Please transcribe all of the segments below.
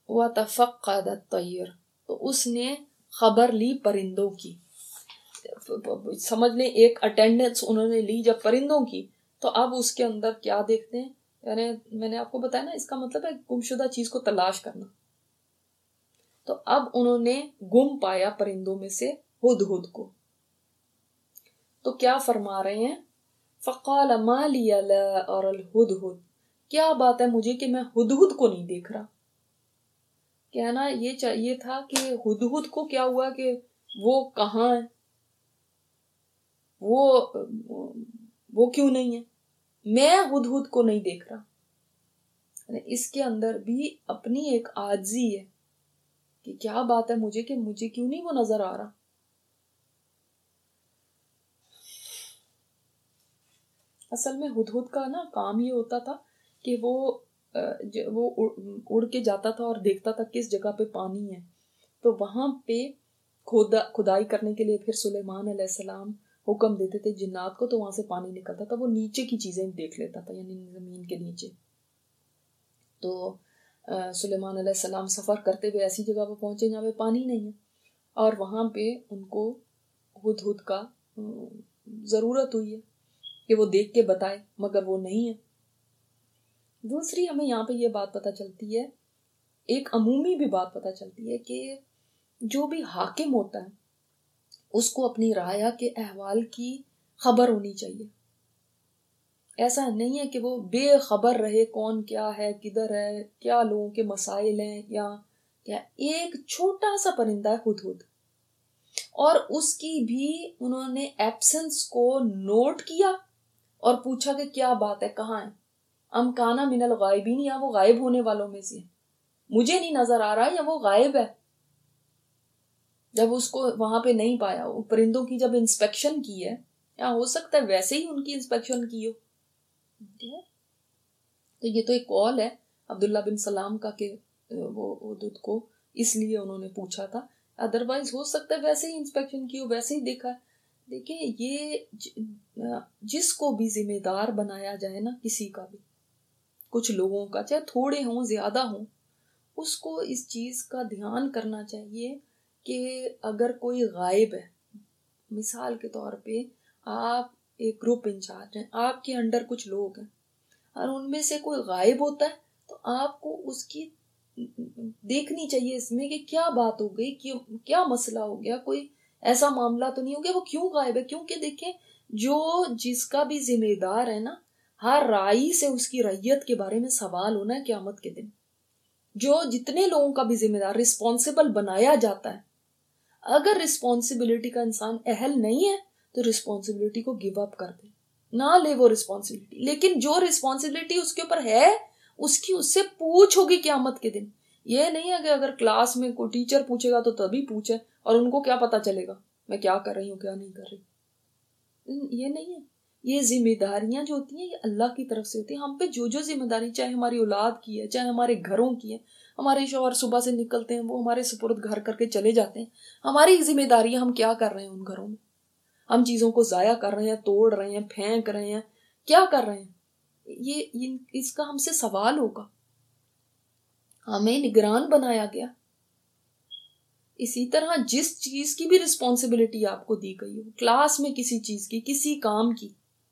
व तफक्कद अत-तय्र, तो उसने खबर ली परिंदों की। समझ लें एक अटेंडेंस उन्होंने ली जब परिंदों की, तो अब उसके अंदर क्या देखते हैं, यानी मैंने आपको बताया ना, इसका मतलब है गुमशुदा चीज को तलाश करना। तो अब उन्होंने गुम पाया परिंदों में से हुदहुद को। तो क्या फरमा रहे हैं, फ़क़ाल मा लिया ला अरल हुदहुद, क्या बात है मुझे कि मैं हुदहुद को नहीं देख रहा। कहना ये चाहिए था कि हुदहुद को क्या हुआ, कि वो कहाँ है, वो क्यों नहीं है, मैं हुदहुद को नहीं देख रहा। इसके अंदर भी अपनी एक आजी है कि क्या बात है मुझे कि मुझे क्यों नहीं वो नजर आ रहा। असल में हुदहुद का ना काम ये होता था कि वो उड़ के जाता था और देखता था किस जगह पे पानी है, तो वहां पे खुदाई करने के लिए फिर सुलेमान अलैहिस्सलाम हुक्म देते थे जिन्नात को, तो वहां से पानी निकलता था, वो नीचे की चीजें देख लेता था, यानी जमीन के नीचे। तो सुलेमान अलैहिस्सलाम सफर करते हुए ऐसी जगह पर पहुंचे जहाँ पे पानी नहीं है, और वहां पे उनको हुदहुद का जरूरत हुई है कि वो देख के बताए, मगर वो नहीं है। दूसरी हमें यहाँ पे ये बात पता चलती है, एक अमूमी भी बात पता चलती है कि जो भी हाकिम होता है उसको अपनी राया के अहवाल की खबर होनी चाहिए। ऐसा नहीं है कि वो बेखबर रहे कौन क्या है, किधर है, क्या लोगों के मसाइल हैं, या क्या। एक छोटा सा परिंदा है हुदहुद, और उसकी भी उन्होंने एब्सेंस को नोट किया और पूछा कि क्या बात है, कहाँ है। अमकाना मिनल गायबीन, या वो गायब होने वालों में से, मुझे नहीं नजर आ रहा, या वो गायब है। जब उसको वहां पे नहीं पाया, वो परिंदों की जब इंस्पेक्शन की है, या हो सकता है वैसे ही उनकी इंस्पेक्शन की हो। तो ये तो एक कॉल है अब्दुल्ला बिन सलाम का कि वो दूध को इसलिए उन्होंने पूछा था, अदरवाइज हो सकता है वैसे ही इंस्पेक्शन की हो, वैसे ही देखा है। देखिए ये जिसको भी जिम्मेदार बनाया जाए ना, किसी का भी, कुछ लोगों का, चाहे थोड़े हों ज्यादा हों, उसको इस चीज का ध्यान करना चाहिए कि अगर कोई गायब है, मिसाल के तौर पे आप एक ग्रुप इंचार्ज हैं, आपके अंडर कुछ लोग हैं, और उनमें से कोई गायब होता है, तो आपको उसकी देखनी चाहिए इसमें कि क्या बात हो गई, क्यों, क्या मसला हो गया, कोई ऐसा मामला तो नहीं हो गया, वो क्यों गायब है। क्योंकि देखें, जो जिसका भी जिम्मेदार है ना, हर राई से उसकी रैयत के बारे में सवाल होना है क़यामत के दिन। जो जितने लोगों का भी जिम्मेदार रिस्पॉन्सिबल बनाया जाता है, अगर रिस्पॉन्सिबिलिटी का इंसान अहल नहीं है तो रिस्पॉन्सिबिलिटी को गिव अप कर दे, ना ले वो रिस्पॉन्सिबिलिटी। लेकिन जो रिस्पॉन्सिबिलिटी उसके ऊपर है, उसकी उससे पूछ होगी क़यामत के दिन। ये नहीं है कि अगर क्लास में कोई टीचर पूछेगा तो तभी पूछे, और उनको क्या पता चलेगा मैं क्या कर रही हूँ क्या नहीं कर रही। ये नहीं है। ये जिम्मेदारियां जो होती हैं ये अल्लाह की तरफ से होती है। हम पे जो जो जिम्मेदारी, चाहे हमारी औलाद की है, चाहे हमारे घरों की है, हमारे शौहर सुबह से निकलते हैं, वो हमारे सुपुर्द घर करके चले जाते हैं, हमारी जिम्मेदारी हम क्या कर रहे हैं उन घरों में। हम चीजों को जाया कर रहे हैं, तोड़ रहे हैं, फेंक रहे हैं, क्या कर रहे हैं, ये इसका हमसे सवाल होगा। हमें निगरान बनाया गया। इसी तरह जिस चीज की भी रिस्पॉन्सिबिलिटी आपको दी गई हो, क्लास में किसी चीज की, किसी काम की,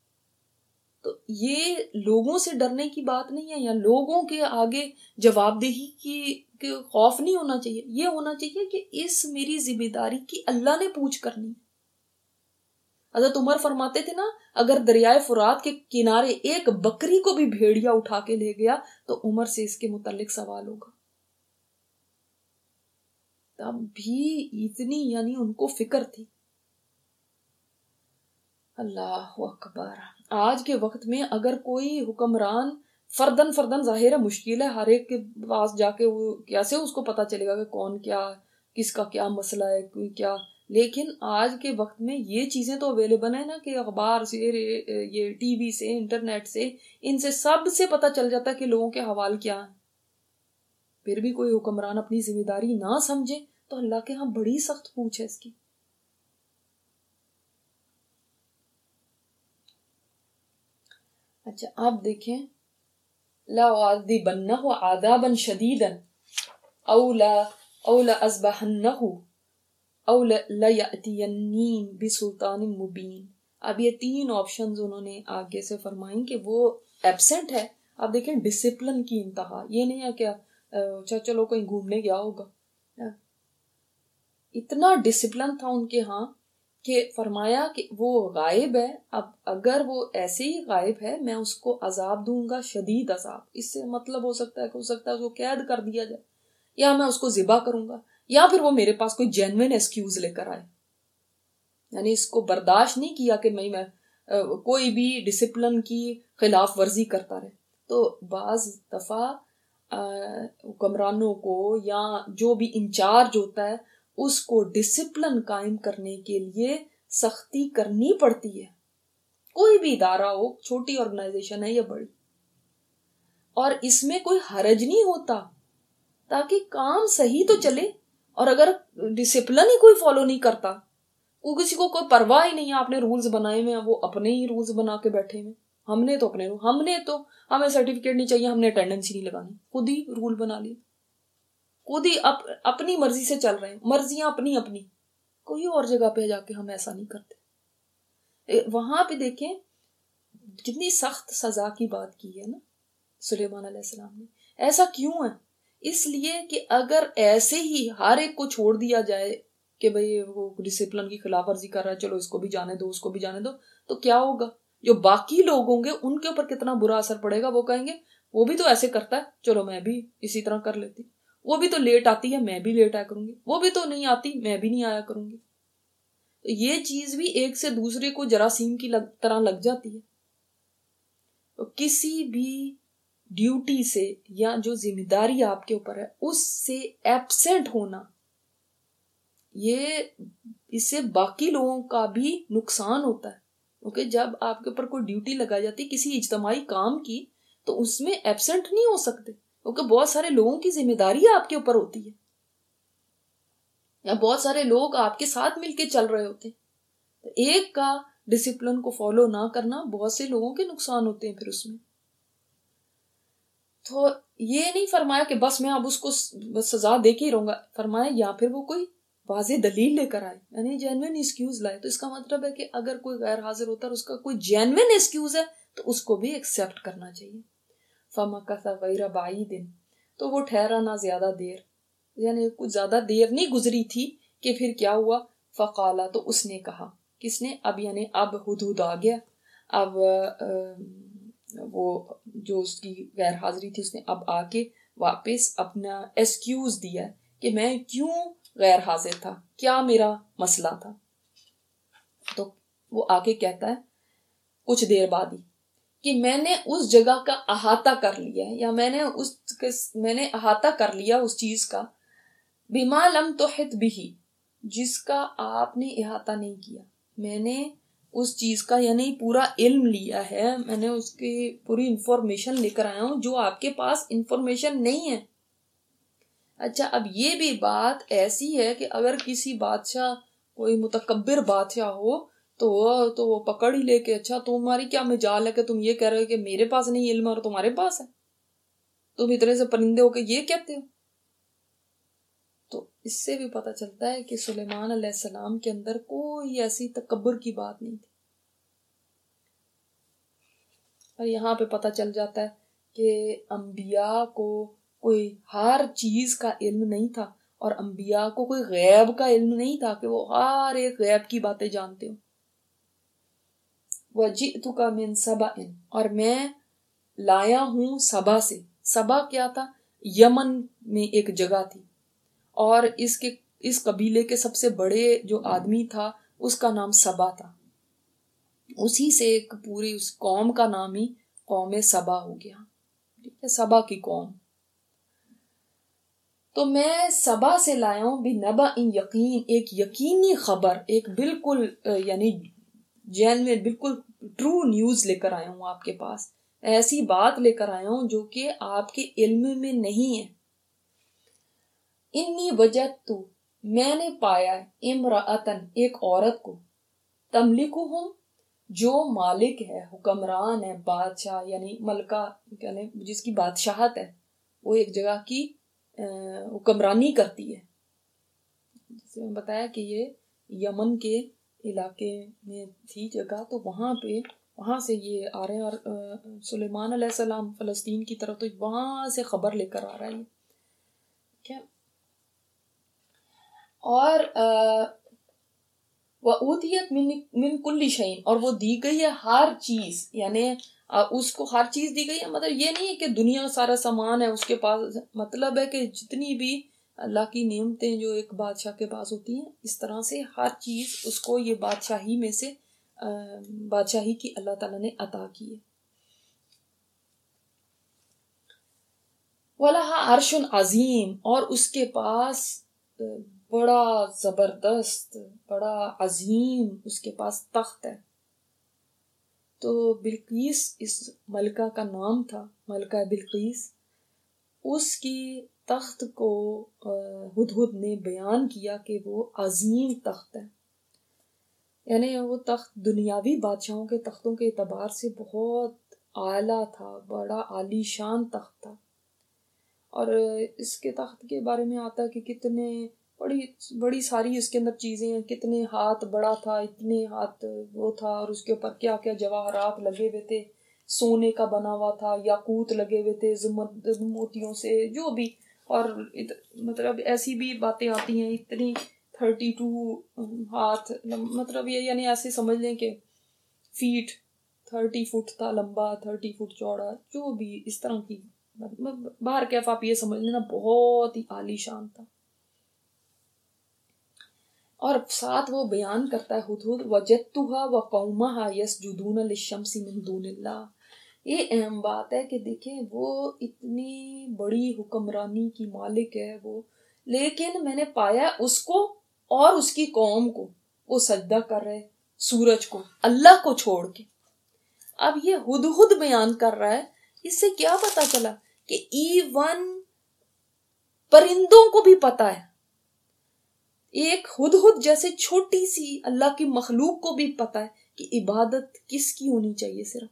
तो ये लोगों से डरने की बात नहीं है, या लोगों के आगे जवाबदेही की खौफ नहीं होना चाहिए। ये होना चाहिए कि इस मेरी जिम्मेदारी की अल्लाह ने पूछ करनी। हज़रत उमर फरमाते थे ना, अगर दरियाए फुरात के किनारे एक बकरी को भी भेड़िया उठा के ले गया तो उमर से इसके मुतालिक सवाल होगा। तब भी इतनी यानी उनको फिक्र थी। अल्लाह अकबर। आज के वक्त में अगर कोई हुक्मरान फर्दन फर्दन, जाहिर है मुश्किल है, हर एक के पास जाके वो कैसे उसको पता चलेगा कि कौन क्या, किसका क्या मसला है, कोई क्या। लेकिन आज के वक्त में ये चीजें तो अवेलेबल है ना, कि अखबार से, ये टीवी से, इंटरनेट से, इनसे सब से पता चल जाता है कि लोगों के हवाल क्या है। फिर भी कोई हुक्मरान अपनी जिम्मेदारी ना समझे तो अल्लाह के यहाँ बड़ी सख्त पूछ है इसकी। अच्छा आप देखें, लादिबन्नहु आदाबन शदीदन, औला अज़बहन्नहु औला लयअतियन्नी बिसुल्तानिन मुबीन। अब ये 3 ऑप्शंस उन्होंने आगे से फरमाई कि वो एब्सेंट है। आप देखें डिसिप्लिन की इंतहा, ये नहीं है क्या अच्छा चलो कहीं घूमने गया होगा, इतना डिसिप्लिन था उनके यहाँ कि फरमाया कि वो गायब है, अब अगर वो ऐसे ही गायब है मैं उसको अजाब दूंगा, शदीद अजाब। इससे मतलब हो सकता है उसको कैद कर दिया जाए, या मैं उसको जिबा करूंगा, या फिर वो मेरे पास कोई जेन्युइन एक्सक्यूज लेकर आए। यानी इसको बर्दाश्त नहीं किया कि मैं कोई भी डिसिप्लिन की खिलाफ वर्जी करता रहे। तो बाज दफा हुक्मरानों को या जो भी इंचार्ज होता है उसको डिसिप्लिन कायम करने के लिए सख्ती करनी पड़ती है। कोई भी इदारा हो, छोटी ऑर्गेनाइजेशन है या बड़ी, और इसमें कोई हरज नहीं होता ताकि काम सही तो चले। और अगर डिसिप्लिन ही कोई फॉलो नहीं करता, वो किसी को कोई परवाह ही नहीं है, आपने रूल्स बनाए हुए हैं, वो अपने ही रूल्स बना के बैठे हुए, हमने तो हमें सर्टिफिकेट नहीं चाहिए, हमने अटेंडेंस ही नहीं लगानी, खुद ही रूल बना लिए, खुद ही अपनी मर्जी से चल रहे हैं, मर्जियां अपनी अपनी। कोई और जगह पे जाके हम ऐसा नहीं करते। वहां पे देखें कितनी सख्त सजा की बात की है ना सुलेमान अलैहिस्सलाम ने। ऐसा क्यों है? इसलिए कि अगर ऐसे ही हर एक को छोड़ दिया जाए कि भाई वो डिसिप्लिन की खिलाफ वर्जी कर रहा है, चलो इसको भी जाने दो उसको भी जाने दो, तो क्या होगा? जो बाकी लोग होंगे उनके ऊपर कितना बुरा असर पड़ेगा। वो कहेंगे वो भी तो ऐसे करता है, चलो मैं भी इसी तरह कर लेती, वो भी तो लेट आती है मैं भी लेट आया करूंगी, वो भी तो नहीं आती मैं भी नहीं आया करूंगी। तो ये चीज भी एक से दूसरे को जरासीम की तरह लग जाती है। तो किसी भी ड्यूटी से या जो जिम्मेदारी आपके ऊपर है उससे एब्सेंट होना, ये इससे बाकी लोगों का भी नुकसान होता है। क्योंकि जब आपके ऊपर कोई ड्यूटी लगाई जाती है किसी इज्तमाई काम की, तो उसमें एब्सेंट नहीं हो सकते, क्योंकि बहुत सारे लोगों की जिम्मेदारी आपके ऊपर होती है, या बहुत सारे लोग आपके साथ मिलके चल रहे होते हैं। तो एक का डिसिप्लिन को फॉलो ना करना, बहुत से लोगों के नुकसान होते हैं फिर उसमें। तो ये नहीं फरमाया कि बस मैं अब उसको बस सजा दे के ही रहूंगा, फरमाया या फिर वो कोई वाज़ेह दलील लेकर आए, यानी जेन्युइन एक्सक्यूज लाए। तो इसका मतलब है कि अगर कोई गैर हाजिर होता है और उसका कोई जेन्युइन एक्सक्यूज है तो उसको भी एक्सेप्ट करना चाहिए। फमकसा गैर बाईदिन, तो वो ठहरा ना ज्यादा देर, यानी कुछ ज्यादा देर नहीं गुजरी थी कि फिर क्या हुआ, फकाला, तो उसने कहा, किसने? अब यानी अब हुदहुद आ गया, अब वो जो उसकी गैर हाजिरी थी उसने अब आके वापस अपना एक्सक्यूज दिया कि मैं क्यों गैर हाजिर था, क्या मेरा मसला था। तो वो आके कहता है कुछ देर बाद ही कि मैंने उस जगह का अहाता कर लिया है, या मैंने अहाता कर लिया उस चीज का, बिमा लम तुहित बिही, जिसका आपने अहाता नहीं किया। मैंने उस चीज का यानी पूरा इल्म लिया है, मैंने उसकी पूरी इंफॉर्मेशन लेकर आया हूं जो आपके पास इंफॉर्मेशन नहीं है। अच्छा, अब ये भी बात ऐसी है कि अगर किसी बादशाह, कोई मुतकब्बिर बादशाह हो तो वो पकड़ ही लेके, अच्छा तुम्हारी क्या मजाल है कि तुम ये कह रहे हो कि मेरे पास नहीं इल्म और तुम्हारे पास है, तुम इतने से परिंदे हो के ये कहते हो। तो इससे भी पता चलता है कि सुलेमान अलैहिस्सलाम के अंदर कोई ऐसी तकब्बुर की बात नहीं थी। और यहाँ पे पता चल जाता है कि अंबिया को कोई हर चीज का इल्म नहीं था, और अंबिया को कोई गैब का इल्म नहीं था कि वो हर एक गैब की बातें जानते हो। वजिअतुका मिन सबअन, और मैं लाया हूं सबा से। सबा क्या था? यमन में एक जगह थी, और इस कबीले के सबसे बड़े जो आदमी था उसका नाम सबा था। उसी से एक पूरी उस कौम का नाम ही कौम सबा हो गया। ठीक है, सबा की कौम। तो मैं सबा से लाया हूं बिनबा इन यकीन, एक यकीनी खबर, एक बिल्कुल यानी जेन्युइन बिल्कुल ट्रू न्यूज लेकर आया हूं आपके पास। ऐसी बात लेकर आया हूं जो कि आपके इल्म में नहीं है। इन्नी वजदतु, मैंने पाया, इमराअतन, एक औरत को, तमलिकुहुम, जो मालिक है, हुक्मरान है, बादशाह यानी मलका, यानी जिसकी बादशाहत है, वो एक जगह की हुक्मरानी करती है। जैसे मैं बताया कि ये यमन के इलाके में थी जगह, तो वहाँ से ये आ रहे हैं, और सुलेमान अलैहिस्सलाम फ़लस्तीन की तरफ, तो वहाँ से खबर लेकर आ रहा है ये, क्या। और वऊतियत मिन कुल्ली शैइन, और वो दी गई है हर चीज, यानी उसको हर चीज दी गई है। मतलब ये नहीं है कि दुनिया सारा सामान है उसके पास, मतलब है कि जितनी भी अल्लाह की नेमतें जो एक बादशाह के पास होती हैं, इस तरह से हर चीज उसको ये बादशाही में से बादशाही की अल्लाह ताला ने अता की है। वलहा अर्शुन अजीम, और उसके पास बड़ा जबरदस्त, बड़ा अजीम उसके पास तख्त है। तो बिल्कीस इस मलका का नाम था, मलका बिल्कीस। उसकी तख्त को हुदहुद ने बयान किया कि वो अजीम तख्त है, यानी वो तख्त दुनियावी बादशाहों के तख्तों के एतबार से बहुत आला था, बड़ा आलीशान तख्त था। और इसके तख्त के बारे में आता है कि कितने बड़ी बड़ी सारी इसके अंदर चीजें हैं, कितने हाथ बड़ा था, इतने हाथ वो था, और उसके ऊपर क्या क्या जवाहरात लगे हुए थे, सोने का बना हुआ था, याकूत लगे हुए थे, मोतियों से जो भी। और मतलब ऐसी भी बातें आती हैं, इतनी 32 हाथ, मतलब ये यानी ऐसे समझ लें कि फीट 30 फुट था लंबा, 30 फुट चौड़ा, जो भी इस तरह की बाहर कैफ आप ये समझ लेना, बहुत ही आलीशान था। और साथ वो बयान करता है हुदहुद, वजदतुहा व कौमहा यसजुदून लिशम्सी मिन दूनिल्लाह। ये अहम बात है कि देखें, वो इतनी बड़ी हुक्मरानी की मालिक है वो, लेकिन मैंने पाया उसको और उसकी कौम को वो सजदा कर रहे सूरज को, अल्लाह को छोड़ के। अब ये हुदहुद बयान कर रहा है, इससे क्या पता चला कि इवन परिंदों को भी पता है, एक हुदहुद जैसे छोटी सी अल्लाह की मखलूक को भी पता है कि इबादत किसकी होनी चाहिए सिर्फ,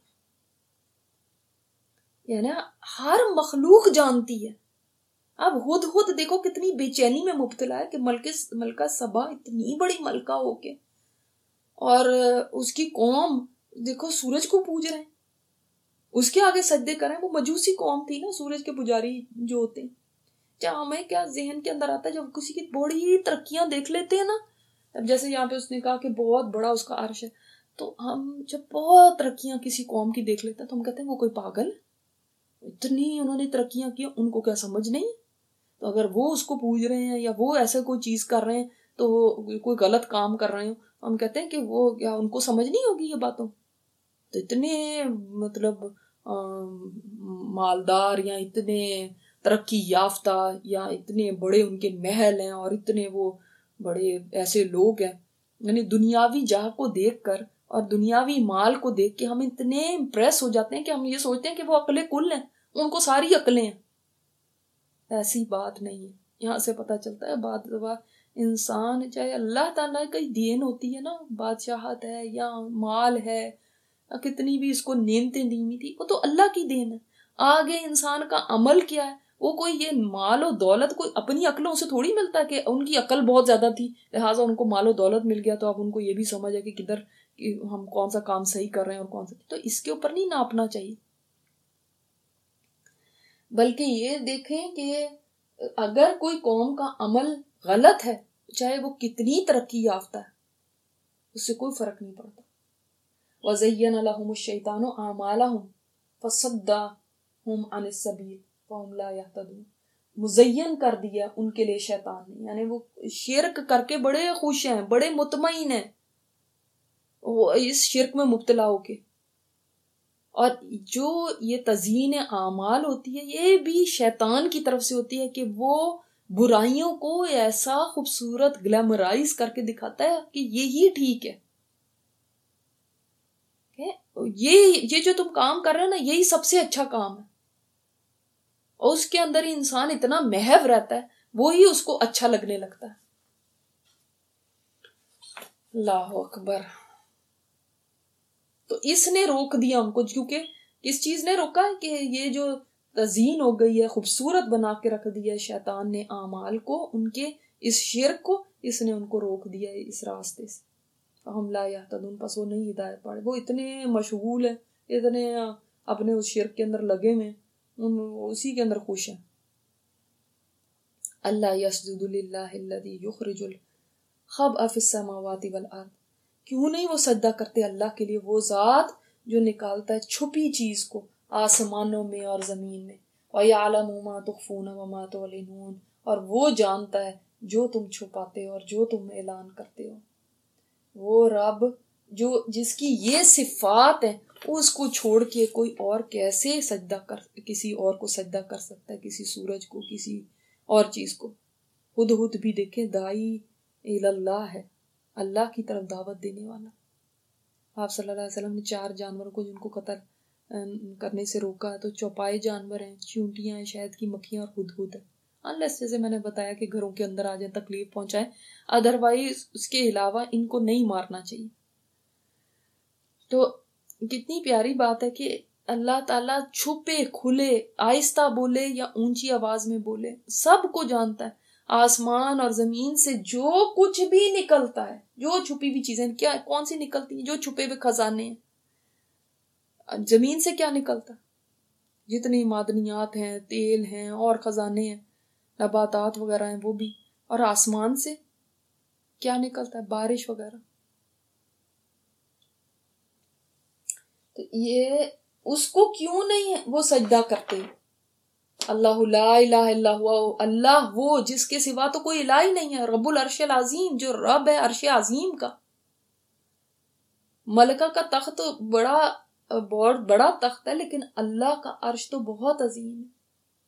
यानी हर मखलूक जानती है। अब हुदहुद देखो कितनी बेचैनी में मुब्तला है कि मलका सबा इतनी बड़ी मलका होके, और उसकी कौम देखो सूरज को पूज रहे हैं, उसके आगे सजदे करें। वो मजूसी कौम थी ना, सूरज के पुजारी जो होते हैं। क्या हमें क्या जहन के अंदर आता है जब किसी की बड़ी तरक्कियां देख लेते हैं ना, अब जैसे यहाँ पे उसने कहा कि बहुत बड़ा उसका अर्श है, तो हम जब बहुत तरक्कियां किसी कौम की देख लेते हैं तो हम कहते हैं वो कोई पागल, इतनी उन्होंने तरक्कियां की, उनको क्या समझ नहीं। तो अगर वो उसको पूज रहे हैं या वो ऐसा कोई चीज कर रहे हैं, तो कोई गलत काम कर रहे हो, हम कहते हैं कि वो क्या उनको समझ नहीं होगी ये बातों। तो इतने मतलब मालदार या इतने तरक्की याफ्ता या इतने बड़े उनके महल हैं और इतने वो बड़े ऐसे लोग हैं, यानी दुनियावी जाह को देखकर और दुनियावी माल को देख के हम इतने इम्प्रेस हो जाते हैं कि हम ये सोचते हैं कि वो अकले कुल हैं, उनको सारी अकलें हैं। ऐसी बात नहीं है। यहाँ से पता चलता है बात इंसान चाहे अल्लाह ताला की देन होती है ना, बादशाहत है या माल है, कितनी भी इसको नेमतें दी हुई थी, वो तो अल्लाह की देन है। आगे इंसान का अमल क्या है, वो कोई ये माल और दौलत कोई अपनी अकलों से थोड़ी मिलता है कि उनकी अकल बहुत ज्यादा थी लिहाजा उनको माल और दौलत मिल गया, तो अब उनको ये भी समझ है कि किधर कि हम कौन सा काम सही कर रहे हैं और कौन सा, तो इसके ऊपर नहीं नापना चाहिए। बल्कि ये देखें कि अगर कोई कौम का अमल गलत है, चाहे वो कितनी तरक्की याफ्ता है, उससे कोई फर्क नहीं पड़ता। वज़य्यन लहुमुश शैतानु अमालहुम फसद्दाहुम अनिस सबील फहुम ला यहतदून। मुज़य्यन कर दिया उनके लिए शैतान ने, यानी वो शिर्क करके बड़े खुश हैं, बड़े मुतमईन हैं वो इस शिर्क में मुब्तला होके। और जो ये तज़यीन आमाल होती है ये भी शैतान की तरफ से होती है कि वो बुराइयों को ऐसा खूबसूरत ग्लैमराइज करके दिखाता है कि यही ठीक है, ये जो तुम काम कर रहे हो ना यही सबसे अच्छा काम है, और उसके अंदर ही इंसान इतना महव रहता है, वो ही उसको अच्छा लगने लगता है। अल्लाह अकबर। तो इसने रोक दिया उनको, क्योंकि किस चीज ने रोका है कि ये जो तज़ीन हो गई है, खूबसूरत बना के रख दिया है शैतान ने आमाल को, उनके इस शिर्क को, इसने उनको रोक दिया है इस रास्ते से। हम ला यहतदून, बस वो नहीं हिदायत पाए, वो इतने मशगूल है, इतने अपने उस शिर्क के अंदर लगे हुए, उन उसी के अंदर खुश हैं। अल्लाह यस्जुदु लिल्लाहिल्लज़ी युखरिजुल खबअ फिस्समावाति वल अर्द, क्यों नहीं वो सजदा करते अल्लाह के लिए, वो ज़ात जो निकालता है छुपी चीज को आसमानों में और जमीन में, व यअलमु मा तुख्फून व मा तुअलिनून, और वो जानता है जो तुम छुपाते हो और जो तुम ऐलान करते हो। वो रब जो जिसकी ये सिफात है, उसको छोड़ के कोई और कैसे सजदा कर, किसी और को सजदा कर सकता है, किसी सूरज को, किसी और चीज को। हुद भी देखें, दाई इल्लल्लाह है, अल्लाह की तरफ दावत देने वाला। आप सल्लल्लाहु अलैहि वसल्लम ने 4 जानवरों को जिनको कत्ल करने से रोका है, तो चौपाए जानवर हैं, चींटियां हैं, शहद की मक्खियां और हुदहुद है। अनलेस जैसे मैंने बताया कि घरों के अंदर आ जाए, तकलीफ पहुंचाए, अदरवाइज उसके अलावा इनको नहीं मारना चाहिए। तो कितनी प्यारी बात है कि अल्लाह ताला छुपे खुले, आहिस्ता बोले या ऊंची आवाज में बोले, सबको जानता है। आसमान और जमीन से जो कुछ भी निकलता है, जो छुपी हुई चीजें, क्या कौन सी निकलती हैं, जो छुपे हुए खजाने हैं। जमीन से क्या निकलता है, जितनी मादनियात हैं, तेल हैं और खजाने हैं, नबातात वगैरह हैं, वो भी। और आसमान से क्या निकलता है, बारिश वगैरह। तो ये उसको क्यों नहीं वो सजदा करते। अल्लाह ला इलाहा इल्ला हुवा, अल्लाह वो जिसके सिवा तो कोई इलाह ही नहीं है, रब्बुल अर्शिल अजीम, जो रब है अर्श अजीम का। मलका का तख्त तो बहुत बड़ा तख्त है, लेकिन अल्लाह का अर्श तो बहुत अजीम है।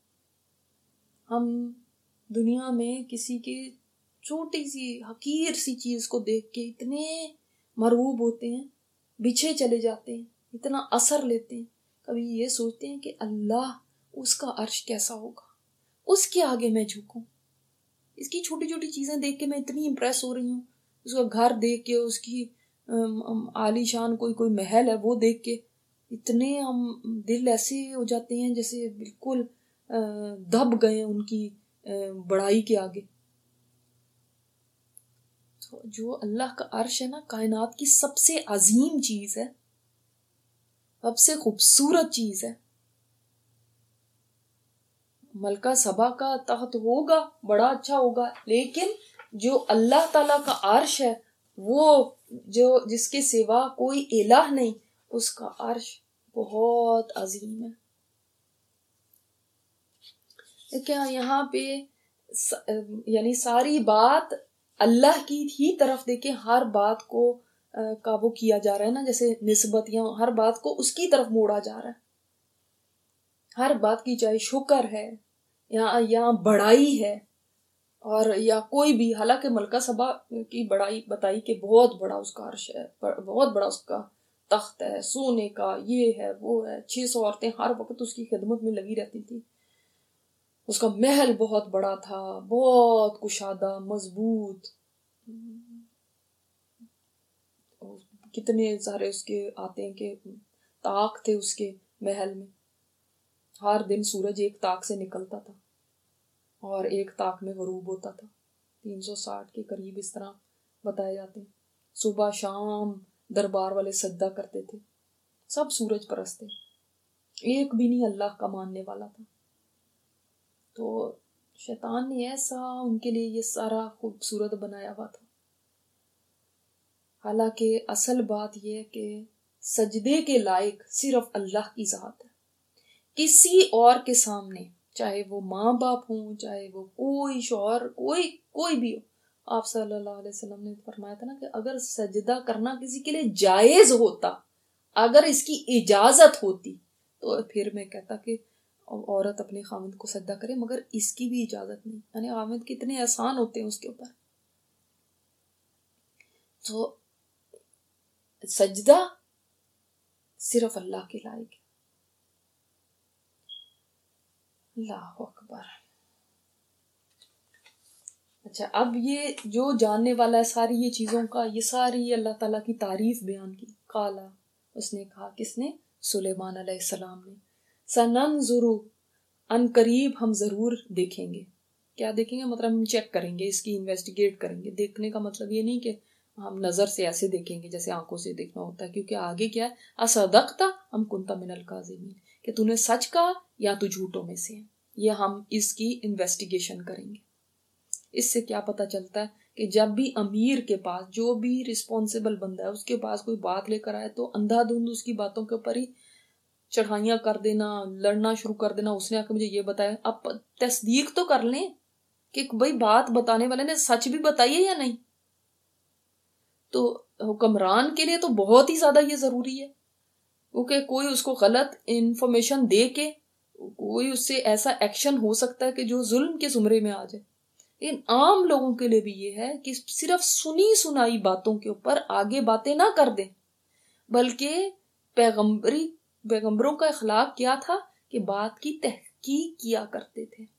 हम दुनिया में किसी की छोटी सी हकीर सी चीज को देख के इतने मरहूब होते हैं, पीछे चले जाते हैं, इतना असर लेते हैं, कभी ये सोचते हैं कि अल्लाह उसका अर्श कैसा होगा, उसके आगे मैं झुकूं। इसकी छोटी छोटी चीजें देख के मैं इतनी इम्प्रेस हो रही हूँ, उसका घर देख के, उसकी आलीशान कोई महल है वो देख के इतने हम दिल ऐसे हो जाते हैं जैसे बिल्कुल दब गए उनकी बड़ाई के आगे। तो जो अल्लाह का अर्श है ना, कायनात की सबसे अजीम चीज है, सबसे खूबसूरत चीज है। मलका सबा का तख्त होगा, बड़ा अच्छा होगा, लेकिन जो अल्लाह ताला का अर्श है, वो जो जिसके सिवा कोई इलाह नहीं, उसका अर्श बहुत अजीम है। क्या यहाँ पे यानी सारी बात अल्लाह की ही तरफ देके हर बात को काबू किया जा रहा है ना, जैसे निस्बत, या हर बात को उसकी तरफ मोड़ा जा रहा है। हर बात की चाहे शुक्र है या बड़ाई है, और या कोई भी, हालांकि मलका सबा की बड़ाई बताई कि बहुत बड़ा उसका अर्श है, बहुत बड़ा उसका तख्त है सोने का, ये है वो है, 600 औरतें हर वक्त उसकी खिदमत में लगी रहती थी, उसका महल बहुत बड़ा था, बहुत कुशादा मजबूत, कितने सारे उसके आते हैं कि ताक थे उसके महल में। हर दिन सूरज एक ताक से निकलता था और एक ताक में गरूब होता था। 360 के करीब इस तरह बताए जाते हैं। सुबह शाम दरबार वाले सजदा करते थे, सब सूरज परस्त थे, एक भी नहीं अल्लाह का मानने वाला था। तो शैतान ने ऐसा उनके लिए ये सारा खूबसूरत बनाया हुआ था। हालांकि असल बात यह है कि सजदे के लायक सिर्फ अल्लाह की जात है। किसी और के सामने, चाहे वो माँ बाप हो, चाहे वो कोई शौहर, कोई भी हो, आप सल्लल्लाहु अलैहि वसल्लम ने फरमाया था ना कि अगर सजदा करना किसी के लिए जायज होता, अगर इसकी इजाजत होती, तो फिर मैं कहता कि औरत अपने खामिद को सजदा करे, मगर इसकी भी इजाजत नहीं। यानी खामिद कितने आसान होते हैं उसके ऊपर। तो सजदा सिर्फ अल्लाह के लायक है। अल्लाह अकबर। अच्छा, अब ये जो जानने वाला है सारी ये चीजों का, ये सारी अल्लाह ताला की तारीफ बयान की। काला, उसने कहा, किसने? सुलेमान अलैहिस्सलाम ने। सनंजुरु, अनकरीब हम जरूर देखेंगे। क्या देखेंगे मतलब हम चेक करेंगे, इसकी इन्वेस्टिगेट करेंगे। देखने का मतलब ये नहीं कि हम नजर से ऐसे देखेंगे जैसे आंखों से देखना होता है, क्योंकि आगे क्या है, असदक्ता हम कुंता मिनल काज़िमीन, कि तूने सच कहा या तू झूठों में से है। ये हम इसकी इन्वेस्टिगेशन करेंगे। इससे क्या पता चलता है कि जब भी अमीर के पास, जो भी रिस्पॉन्सिबल बंदा है उसके पास कोई बात लेकर आए तो अंधाधुंध उसकी बातों के ऊपर ही चढ़ाइयां कर देना, लड़ना शुरू कर देना। उसने आकर मुझे ये बताया, अब तस्दीक तो कर लें कि भाई बात बताने वाले ने सच भी बताई है या नहीं। तो हुक्मरान के लिए तो बहुत ही ज्यादा ये जरूरी है, क्योंकि कोई उसको गलत इंफॉर्मेशन दे के कोई उससे ऐसा एक्शन हो सकता है कि जो जुल्म के जुमरे में आ जाए। इन आम लोगों के लिए भी ये है कि सिर्फ सुनी सुनाई बातों के ऊपर आगे बातें ना कर दें, बल्कि पैगंबरों का अखलाक क्या था कि बात की तहकीक किया करते थे।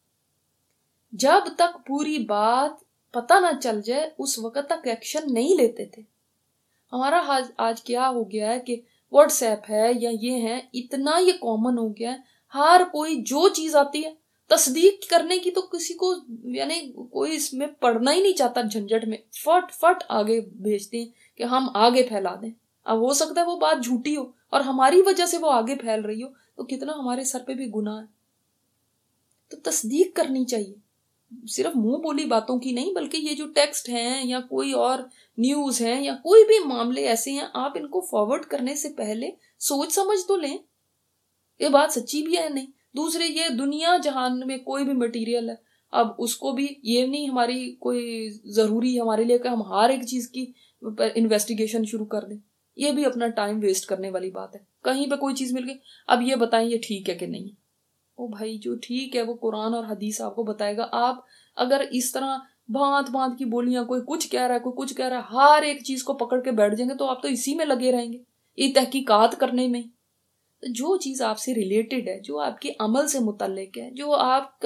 जब तक पूरी बात पता ना चल जाए उस वक्त तक एक्शन नहीं लेते थे। हमारा आज क्या हो गया है कि व्हाट्सएप है या ये है, इतना ये कॉमन हो गया है, हर कोई जो चीज आती है तस्दीक करने की तो किसी को, यानी कोई इसमें पढ़ना ही नहीं चाहता झंझट में, फट फट आगे भेजते हैं कि हम आगे फैला दें। अब हो सकता है वो बात झूठी हो और हमारी वजह से वो आगे फैल रही हो, तो कितना हमारे सर पे भी गुनाह है। तो तस्दीक करनी चाहिए, सिर्फ मुंह बोली बातों की नहीं, बल्कि ये जो टेक्स्ट हैं या कोई और न्यूज हैं या कोई भी मामले ऐसे हैं, आप इनको फॉरवर्ड करने से पहले सोच समझ तो लें ये बात सच्ची भी है नहीं। दूसरे, ये दुनिया जहान में कोई भी मटेरियल है, अब उसको भी ये नहीं हमारी कोई जरूरी हमारे लिए कि हम हर एक चीज की इन्वेस्टिगेशन शुरू कर दें। ये भी अपना टाइम वेस्ट करने वाली बात है। कहीं पे कोई चीज मिल गई, अब ये बताएं ये ठीक है कि नहीं। ओ भाई, जो ठीक है वो कुरान और हदीस आपको बताएगा। आप अगर इस तरह भांत भांत की बोलियां, कोई कुछ कह रहा है कोई कुछ कह रहा है, हर एक चीज को पकड़ के बैठ जाएंगे तो आप तो इसी में लगे रहेंगे, ये तहकीकात करने में। तो जो चीज आपसे रिलेटेड है, जो आपके अमल से मुतल्लिक है, जो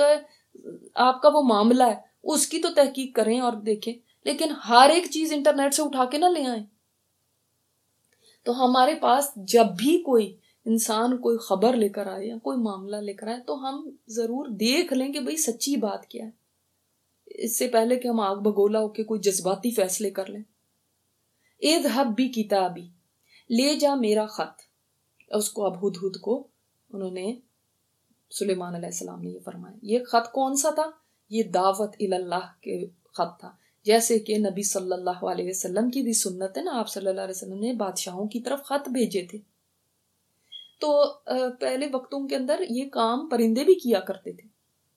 आपका वो मामला है, उसकी तो तहकीक करें और देखें। लेकिन हर एक चीज इंटरनेट से उठा के ना ले आए। तो हमारे पास जब भी कोई इंसान कोई खबर लेकर आए या कोई मामला लेकर आए तो हम जरूर देख लें कि भाई सच्ची बात क्या है, इससे पहले कि हम आग बगोला होके कोई जज्बाती फैसले कर लें। इज़हब भी किताबी, ले जा मेरा खत। उसको अब हुदहुद को उन्होंने, सुलेमान अलैहिस्सलाम ने ये फरमाया। ये खत कौन सा था? ये दावत इल्लाह के खत था। जैसे कि नबी सल्लल्लाहु अलैहि वसल्लम की भी सुन्नत है ना, आप सल्लल्लाहु अलैहि वसल्लम ने बादशाहों की तरफ खत भेजे थे। तो पहले वक्तों के अंदर ये काम परिंदे भी किया करते थे।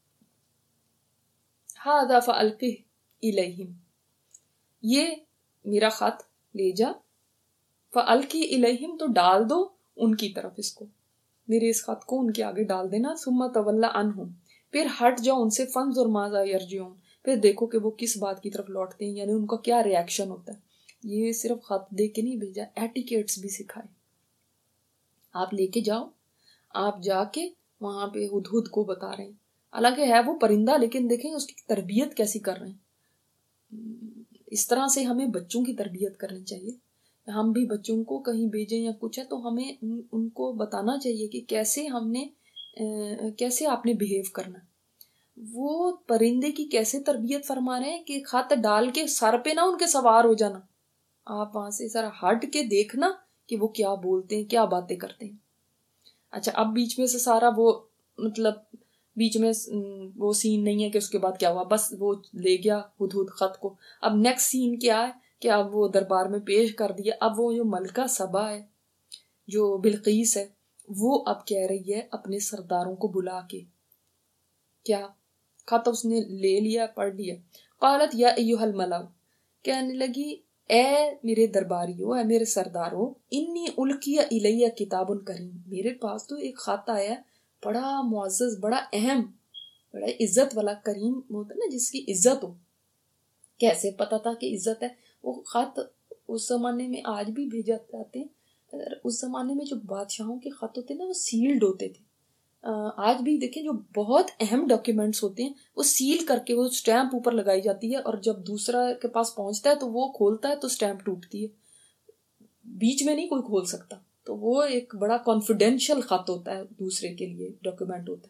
हादा फ़अल्क़िह इलैहिम, ये मेरा खत ले जा, फ़अल्क़िह इलैहिम, तो डाल दो उनकी तरफ, इसको मेरे इस खत को उनके आगे डाल देना। सुम्मा तवल्ला अन्हुम, फिर हट जाओ उनसे। फंज़ुर माज़ा यरजिऊन, फिर देखो कि वो किस बात की तरफ लौटते हैं, यानी उनका क्या रिएक्शन होता है। ये सिर्फ खत दे के नहीं भेजा, एटिकेट्स भी सिखाए। आप लेके जाओ, आप जाके वहां पे हुदहुद को बता रहे हैं, हालांकि है वो परिंदा, लेकिन देखें उसकी तरबियत कैसी कर रहे हैं। इस तरह से हमें बच्चों की तरबियत करनी चाहिए। हम भी बच्चों को कहीं भेजें या कुछ है तो हमें उनको बताना चाहिए कि कैसे हमने कैसे आपने बिहेव करना। वो परिंदे की कैसे तरबियत फरमा रहे हैं कि खत डाल के सर पे ना उनके सवार हो जाना, आप वहां से जरा हट के देखना कि वो क्या बोलते हैं, क्या बातें करते हैं। अच्छा, अब बीच में से सारा वो, मतलब बीच में वो सीन नहीं है कि उसके बाद क्या हुआ, बस वो ले गया हुदहुद खत को। अब नेक्स्ट सीन क्या है कि अब वो दरबार में पेश कर दिया। अब वो जो मलका सबा है, जो बिल्कीस है, वो अब कह रही है अपने सरदारों को बुला के, क्या खत उसने ले लिया, पढ़ लिया। कालत या अय्युहल मलाउ, कहने लगी ए मेरे दरबारियों, ए मेरे सरदारों, इन्नी उल्किया इलैया किताबुन करीम, मेरे पास तो एक खत आया, बड़ा मुअज़्ज़ज़, बड़ा अहम, बड़ा इज्जत वाला। करीम होता है ना जिसकी इज्जत हो। कैसे पता था कि इज्जत है? वो खत उस जमाने में आज भी भेजे जाते हैं। उस जमाने में जो बादशाहों के खत होते ना वो सील्ड होते थे। आज भी देखें जो बहुत अहम डॉक्यूमेंट्स होते हैं वो सील करके वो स्टैंप ऊपर लगाई जाती है, और जब दूसरा के पास पहुंचता है तो वो खोलता है तो स्टैंप टूटती है, बीच में नहीं कोई खोल सकता। तो वो एक बड़ा कॉन्फिडेंशियल खत होता है, दूसरे के लिए डॉक्यूमेंट होता है।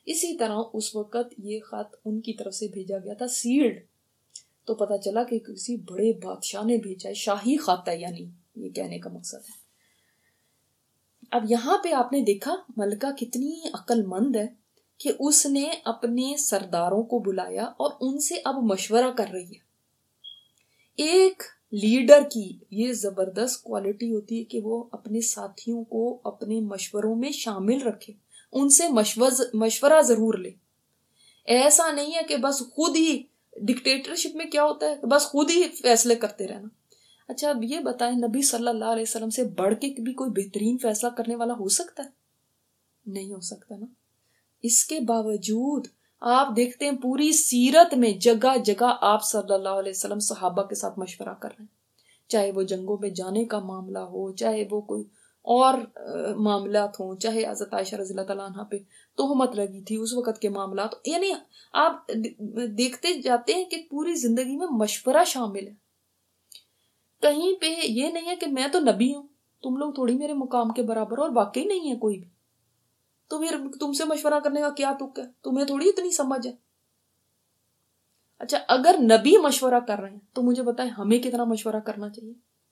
इसी तरह उस वक्त ये खत उनकी तरफ से भेजा गया था सील्ड, तो पता चला कि किसी बड़े बादशाह ने भेजा है, शाही खत है, यानी ये कहने का मकसद है। अब यहाँ पे आपने देखा मलका कितनी अक्लमंद है कि उसने अपने सरदारों को बुलाया और उनसे अब मशवरा कर रही है। एक लीडर की ये जबरदस्त क्वालिटी होती है कि वो अपने साथियों को अपने मशवरों में शामिल रखे, उनसे मशवरा जरूर ले। ऐसा नहीं है कि बस खुद ही, डिक्टेटरशिप में क्या होता है कि बस खुद ही फैसले करते रहना। अच्छा, अब ये बताएं, नबी सल्लल्लाहु अलैहि वसल्लम से बढ़ के भी कोई बेहतरीन फैसला करने वाला हो सकता है? नहीं हो सकता ना। इसके बावजूद आप देखते हैं पूरी सीरत में जगह जगह आप सल्लल्लाहु अलैहि वसल्लम सहाबा के साथ मशवरा कर रहे हैं, चाहे वो जंगों में जाने का मामला हो, चाहे वो कोई और मामलात हो, चाहे हज़रत आयशा रज़ियल्लाहु तआला अन्हा पे तोहमत लगी थी उस वक्त के मामलात, यानी आप देखते जाते हैं कि पूरी जिंदगी में मशवरा शामिल है। कहीं पे ये नहीं है कि मैं तो नबी हूं, तुम लोग थोड़ी मेरे मुकाम के बराबर, और वाकई नहीं है कोई भी, तो फिर तुमसे मशवरा करने का क्या तुक है? तुम्हें थोड़ी इतनी समझ है। अच्छा, अगर नबी मशवरा कर रहे हैं तो मुझे बताएं हमें कितना मशवरा करना चाहिए?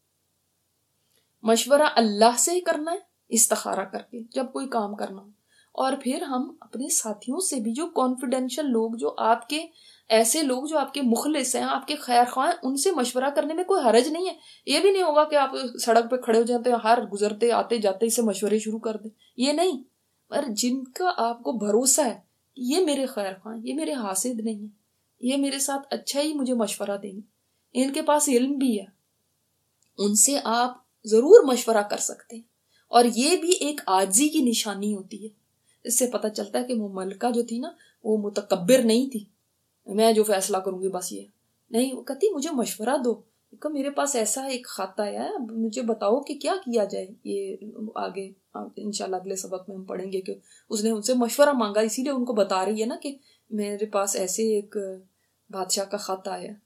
मशवरा अल्लाह से ही करना है, इस्तिखारा करके जब कोई काम करना हो, और फिर हम अपने साथियों से भी, जो कॉन्फिडेंशियल लोग, जो आपके ऐसे लोग जो आपके मुखलिस हैं, आपके खैर ख्वाह हैं, उनसे मशवरा करने में कोई हरज नहीं है। ये भी नहीं होगा कि आप सड़क पे खड़े हो जाते हैं, हर गुजरते आते जाते से मशवरे शुरू कर दें, ये नहीं। पर जिनका आपको भरोसा है ये मेरे खैर ख्वाह, ये मेरे हासिद नहीं है, ये मेरे साथ अच्छा ही मुझे मशवरा देंगे, इनके पास इल्म भी है, उनसे आप जरूर मशवरा कर सकते हैं। और ये भी एक आजी की निशानी होती है। इससे पता चलता है कि वो मलका जो थी ना, वो मुतकब्बिर नहीं थी, मैं जो फैसला करूंगी बस ये नहीं। वो कहती मुझे मशवरा दो, मेरे पास ऐसा एक खाता है, मुझे बताओ कि क्या किया जाए। ये आगे इंशाल्लाह अगले सबक में हम पढ़ेंगे कि उसने उनसे मशवरा मांगा, इसीलिए उनको बता रही है ना कि मेरे पास ऐसे एक बादशाह का खाता है।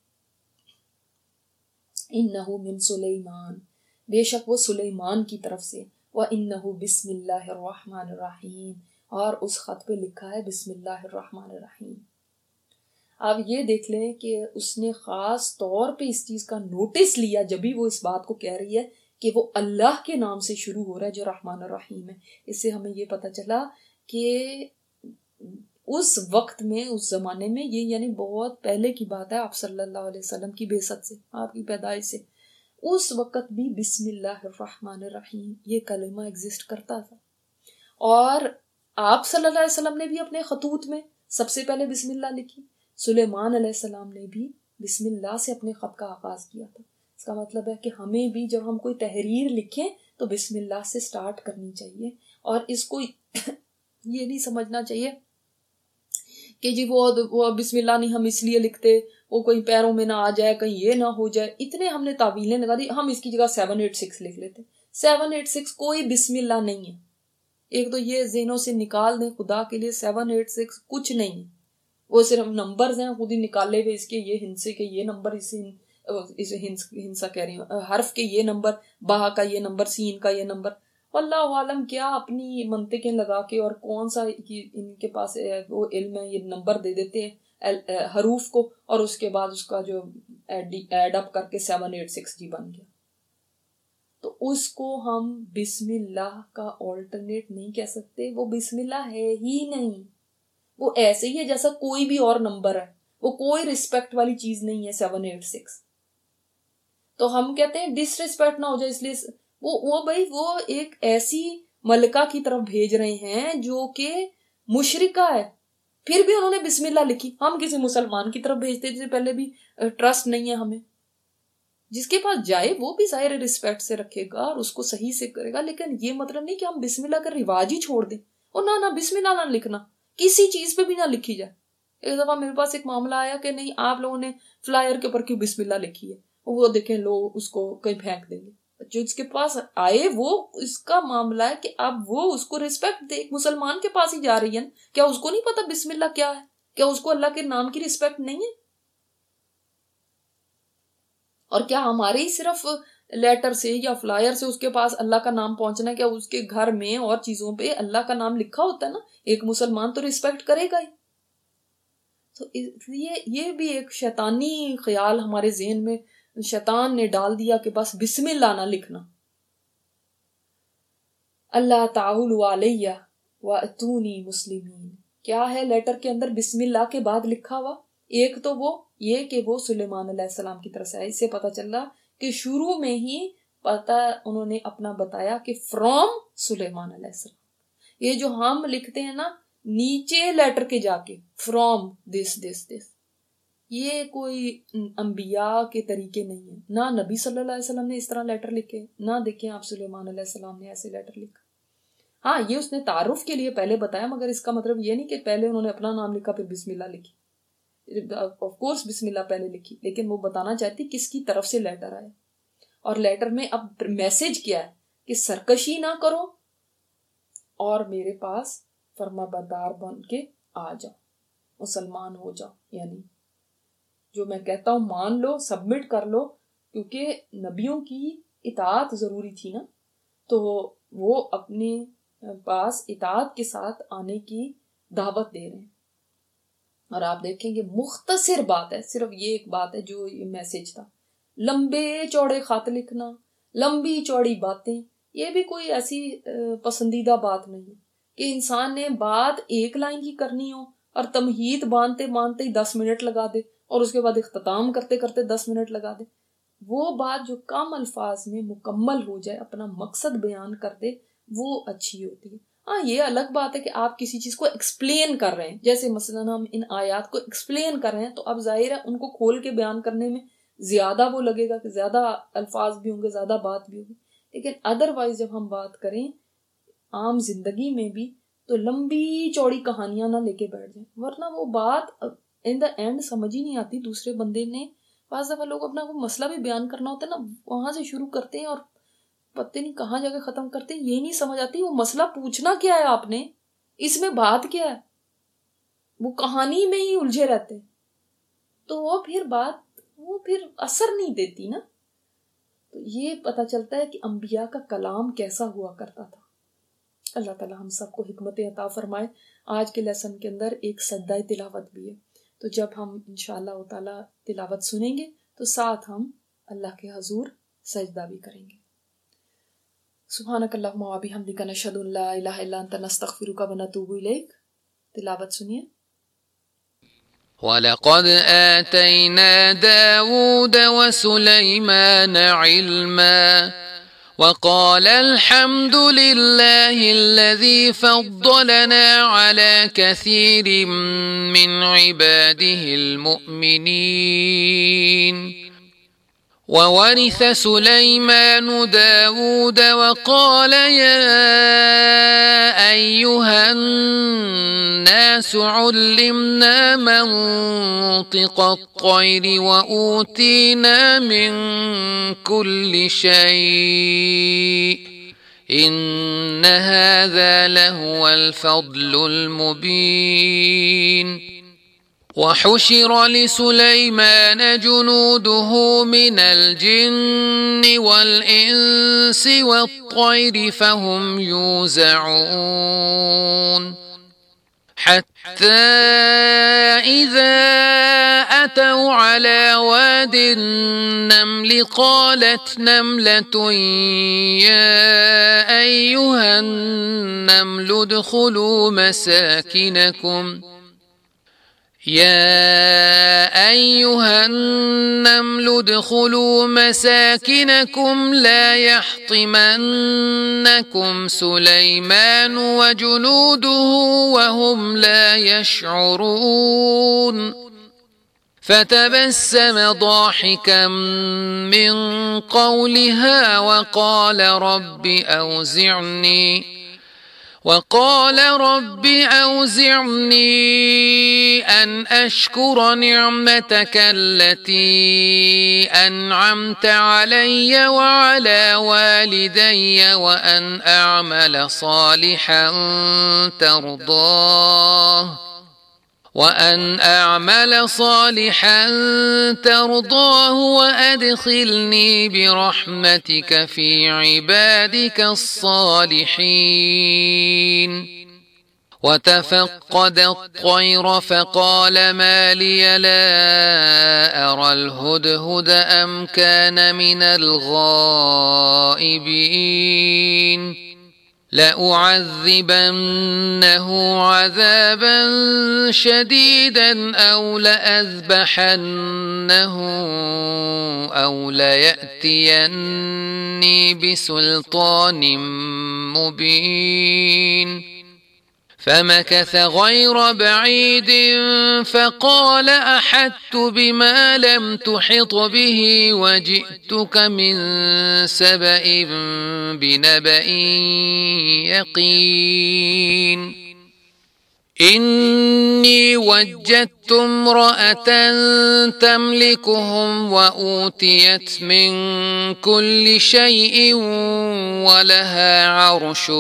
इन्नहु मिन सुलेमान, बेशक वो सुलेमान की तरफ से, व इन्नहु बिस्मिल्लाहिर रहमानिर रहीम, और उस खत पे लिखा है बिस्मिल्लाहिर रहमानिर रहीम। आप ये देख लें कि उसने खास तौर पे इस चीज का नोटिस लिया जब भी वो इस बात को कह रही है कि वो अल्लाह के नाम से शुरू हो रहा है जो रहमान रहीम है। इससे हमें ये पता चला कि उस वक्त में, उस जमाने में, ये यानी बहुत पहले की बात है, आप सल्लल्लाहु अलैहि वसल्लम की बेसत से, आपकी पैदाइश से, उस वक्त भी बिस्मिल्लाहिर रहमानिर रहीम ये कलमा एग्जिस्ट करता था। और आप सल्लल्लाहु अलैहि वसल्लम ने भी अपने खतूत में सबसे पहले बिस्मिल्लाह लिखी, सुलेमान अलैहिस्सलाम ने भी बिस्मिल्लाह से अपने खत का आगाज किया था। इसका मतलब है कि हमें भी जब हम कोई तहरीर लिखें तो बिस्मिल्लाह से स्टार्ट करनी चाहिए, और इसको ये नहीं समझना चाहिए कि जी वो बिस्मिल्लाह नहीं हम इसलिए लिखते, वो कोई पैरों में ना आ जाए, कहीं ये ना हो जाए, इतने हमने तावीलें लगा दी, हम इसकी जगह 786 लिख लेते। 786 कोई बिस्मिल्लाह नहीं है। एक तो ये ज़हनों से निकाल दें खुदा के लिए, 786 कुछ नहीं है, वो सिर्फ नंबर्स हैं खुद ही निकाले हुए, इसके ये हिंसे के ये नंबर, इसे हिंसा कह रही हूँ, हर्फ के ये नंबर, बा का ये नंबर, सीन का ये नंबर, अल्लाह आलम क्या अपनी मंतिकें लगा के, और कौन सा इनके पास वो इल्म है, ये नंबर दे देते हैं हरूफ को, और उसके बाद उसका जो एड अप करके 786 जी बन गया। तो उसको हम बिस्मिल्लाह का ऑल्टरनेट नहीं कह सकते, वो बिस्मिल्लाह है ही नहीं, वो ऐसे ही है जैसा कोई भी और नंबर है, वो कोई रिस्पेक्ट वाली चीज नहीं है 786। तो हम कहते हैं डिसरिस्पेक्ट ना हो जाए, इसलिए वो भाई वो एक ऐसी मलका की तरफ भेज रहे हैं जो कि मुशरिका है, फिर भी उन्होंने बिस्मिल्लाह लिखी। हम किसी मुसलमान की तरफ भेजते जिसे पहले भी ट्रस्ट नहीं है हमें, जिसके पास जाए वो भी जाहिर रिस्पेक्ट से रखेगा और उसको सही से करेगा, लेकिन ये मतलब नहीं कि हम बिस्मिल्लाह का रिवाज ही छोड़ दें। और ना बिस्मिल्लाह ना लिखना, किसी चीज पे भी ना लिखी जाए। एक दफा मेरे पास एक मामला आया कि नहीं आप लोगों ने फ्लायर के ऊपर क्यों बिस्मिल्लाह लिखी है, वो देखें लोग उसको कहीं फेंक देंगे। जो इसके पास आए वो इसका मामला है कि अब वो उसको रिस्पेक्ट दे, मुसलमान के पास ही जा रही है, क्या उसको नहीं पता बिस्मिल्लाह क्या है? क्या उसको अल्लाह के नाम की रिस्पेक्ट नहीं है? और क्या हमारे ही सिर्फ लेटर से या फ्लायर से उसके पास अल्लाह का नाम पहुंचना है, क्या उसके घर में और चीजों पे अल्लाह का नाम लिखा होता है ना? एक मुसलमान तो रिस्पेक्ट करेगा ही। तो इसलिए ये भी एक शैतानी ख्याल हमारे ज़हन में शैतान ने डाल दिया कि बस बिस्मिल्लाह ना लिखना। अल्लाह ताउलु अलैया व अतूनी मुस्लिमीन, क्या है लेटर के अंदर बिस्मिल्लाह के बाद लिखा हुआ? एक तो वो ये कि वो सुलेमान अलैहिस्सलाम की तरफ से है। इससे पता चल रहा कि शुरू में ही पता उन्होंने अपना बताया कि फ्रॉम सुलेमान अलैहिस्सलाम। ये जो हम लिखते हैं ना नीचे लेटर के जाके फ्रॉम दिस दिस दिस, ये कोई अंबिया के तरीके नहीं है। ना नबी सल्लल्लाहु अलैहि वसल्लम ने इस तरह लेटर लिखे, ना देखे आप सुलेमान अलैहिस्सलाम ने ऐसे लेटर लिखा। हाँ, ये उसने तारुफ के लिए पहले बताया, मगर इसका मतलब ये नहीं कि पहले उन्होंने अपना नाम लिखा फिर बिस्मिल्लाह लिखी। ऑफ कोर्स बिस्मिल्लाह पहले लिखी, लेकिन वो बताना चाहती किसकी तरफ से लेटर आया। और लेटर में अब मैसेज क्या है कि सरकशी ना करो और मेरे पास फर्माबरदार बन के आ जाओ, मुसलमान हो जाओ, यानी जो मैं कहता हूं मान लो, सबमिट कर लो, क्योंकि नबियों की इताअत जरूरी थी ना। तो वो अपने पास इताअत के साथ आने की दावत दे रहे हैं। और आप देखेंगे मुख्तसर बात है, सिर्फ ये एक बात है जो ये मैसेज था। लंबे चौड़े खत लिखना, लंबी चौड़ी बातें, ये भी कोई ऐसी पसंदीदा बात नहीं है कि इंसान ने बात एक लाइन की करनी हो और तमहीद बांधते बांधते ही 10 मिनट लगा दे और उसके बाद इख्तिताम करते करते 10 मिनट लगा दे। वो बात जो कम अल्फाज में मुकम्मल हो जाए, अपना मकसद बयान कर दे, वो अच्छी होती है। हाँ, ये अलग बात है कि आप किसी चीज को एक्सप्लेन कर रहे हैं, जैसे मसलन हम इन आयात को एक्सप्लेन कर रहे हैं, तो अब जाहिर है उनको खोल के बयान करने में ज्यादा वो लगेगा कि ज्यादा अल्फाज भी होंगे, ज्यादा बात भी होगी। लेकिन अदरवाइज जब हम बात करें आम जिंदगी में भी, तो लंबी चौड़ी कहानियां ना लेके बैठ जाए, वरना वो बात इन द एंड समझ ही नहीं आती। दूसरे बंदे ने पास दफा लोग अपना कोई मसला भी बयान करना होता है ना, वहां से शुरू करते हैं और पता नहीं कहाँ जाके खत्म करते हैं। ये नहीं समझ आती वो मसला पूछना क्या है आपने, इसमें बात क्या है, वो कहानी में ही उलझे रहते हैं। तो वो फिर असर नहीं देती ना। तो ये पता चलता है कि अंबिया का कलाम कैसा हुआ करता था। अल्लाह ताला हम सबको हिकमत अता फरमाए। आज के लेसन के अंदर एक सजदा तिलावत भी है, तो जब हम इंशाअल्लाह ताला तिलावत सुनेंगे तो साथ हम अल्लाह के हजूर सजदा भी करेंगे। सुब्हानकल्लाहुम्मा व बिहम्दिका नशहदु अन ला इलाहा इल्ला अंता नस्तगफिरुका व नतूबु इलैक। तिलावत सुनिए। वलक़द आतैना दाऊद व सुलैमान इल्मा वक़ाल अल्हम्दुलिल्लाहि अल्लज़ी फ़द्दलना अला कसीरिम मिन इबादिहिल मुअमिनीन। ववरिथ सुलैमान दाऊद वक़ाल या अय्युहन्नास उल्लिमना मंतिक़ अत्तैर वऊतीना मिन कुल्लि शैء इन्न हाज़ा लहुवल फ़द्लुल मुबीन। वहुशिर लिसुलैमान जुनूदुहु मिनल जिन्नि वल इंसि वत्तैरि फहुम यूज़ऊन। हत्ता इज़ा अतौ अला वादिन नम्ल क़ालत नम्लतुन या अय्युहन नम्लु उद्खुलू मसाकिनकुम يا أيها النمل ادخلوا مساكنكم لا يحطمنكم سليمان وجنوده وهم لا يشعرون. فتبسم ضاحكا من قولها وقال رب أوزعني أن أشكر نعمتك التي أنعمت علي وعلى والدي وأن أعمل صالحا ترضاه وأن أعمل صالحا ترضاه وأدخلني برحمتك في عبادك الصالحين. وتفقد الطير فقال ما لي لا أرى الهدهد أم كان من الغائبين. لأعذبنه عذابا شديدا أو لأذبحنه أو ليأتيني بسلطان مبين. فمكث غير بعيد فقال أحطت بما لم تحط به وجئتك من سبأ بنبأ يقين. إني وجدت امرأة تملكهم وأوتيت من كل شيء ولها عرش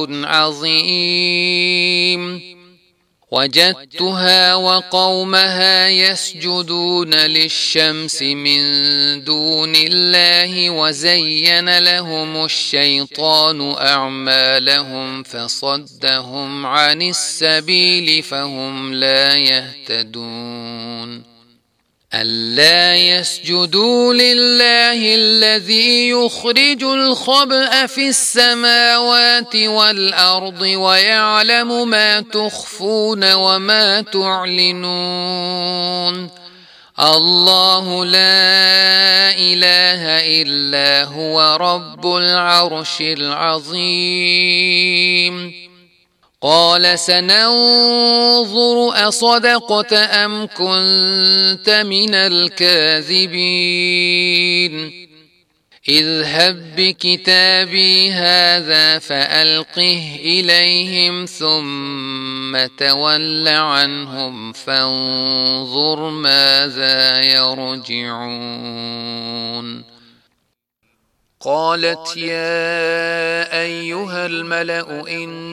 عظيم. وجدتها وقومها يسجدون للشمس من دون الله وزين لهم الشيطان أعمالهم فصدهم عن السبيل فهم لا يهتدون. ألا يسجدوا لله الذي يخرج الخبأ في السماوات والأرض ويعلم ما تخفون وما تعلنون. الله لا إله إلا هو رب العرش العظيم. قال سننظر أصدقت أم كنت من الكاذبين. اذهب بكتابي هذا فألقه إليهم ثم تول عنهم فانظر ماذا يرجعون. قالت يا أيها الملأ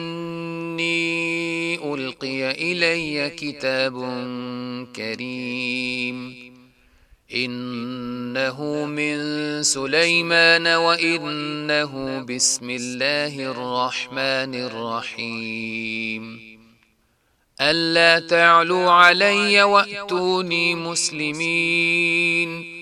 إني ألقي إلي كتاب كريم إنه من سليمان وإنه بسم الله الرحمن الرحيم. ألا تعلوا علي وأتوني مسلمين.